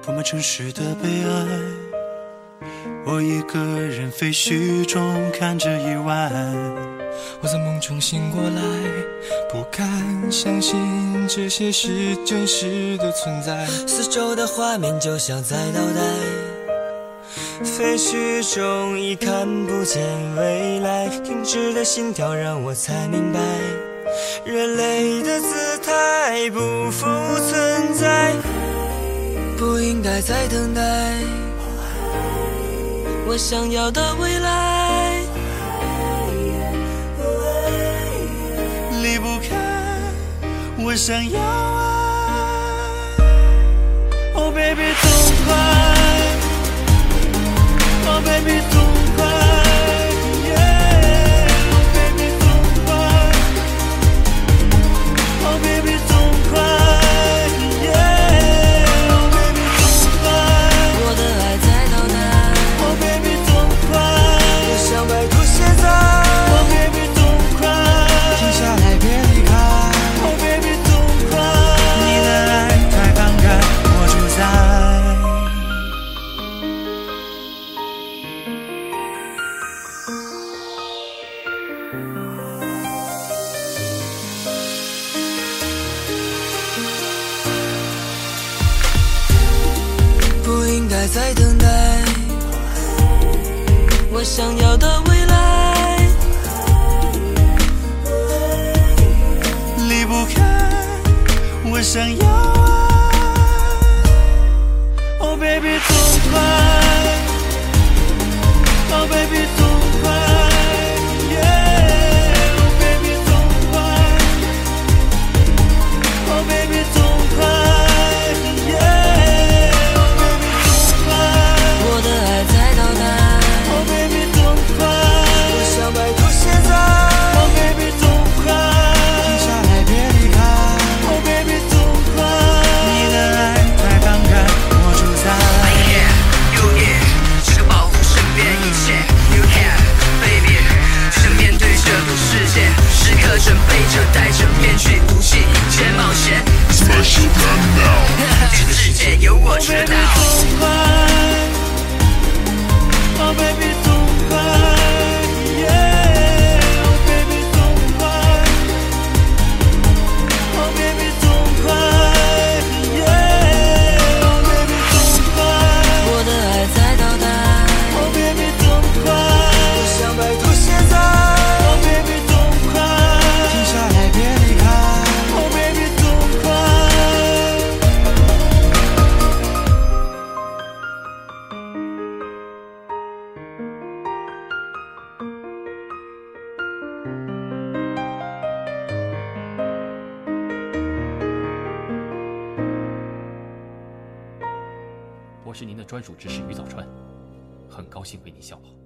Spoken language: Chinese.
铺满城市的悲哀，我一个人废墟中看着意外。 我在梦中醒过来，不敢相信这些是真实的存在。 四周的画面就像在倒带，废墟中已看不见未来，停止的心跳让我才明白，人类的姿态不复存在，不应该再等待我想要的未来， 离不开我想要爱。Oh baby 痛快， Oh baby 痛快， yeah Oh baby 痛快， Oh baby 痛快， yeah Oh baby 痛快， 我的爱在倒带 Oh baby 痛快， 我想摆脱现在 Oh baby 痛快， 停下来别离开 Oh baby 痛快，你的爱太慷慨，我主宰。 不应该再等待我想要的未来， 离不开我想要爱。Oh baby 痛快， Oh baby 痛快， yeah Oh baby 痛快， Oh baby 痛快， yeah Oh baby 痛快， 我的爱在倒带 Oh baby 痛快， 我想摆脱现在 Oh baby 痛快， 停下来别离开 Oh baby 痛快，你的爱太慷慨，我主宰。 You yeah， 时刻保护身边一切。You have，baby， 就像面对这个世界，时刻准备着，戴着面具，武器迎接冒险。Special time now， 这个世界由我主导。 痛快 Oh baby 痛快 Yeah Oh baby 痛快 Oh baby 痛快 Yeah Oh baby 痛快我的爱在倒带 Oh baby 痛快我想摆脱现在 Oh baby 痛快停下来别离开 Oh baby 痛快。 我是您的专属执事于早川，很高兴为您效劳。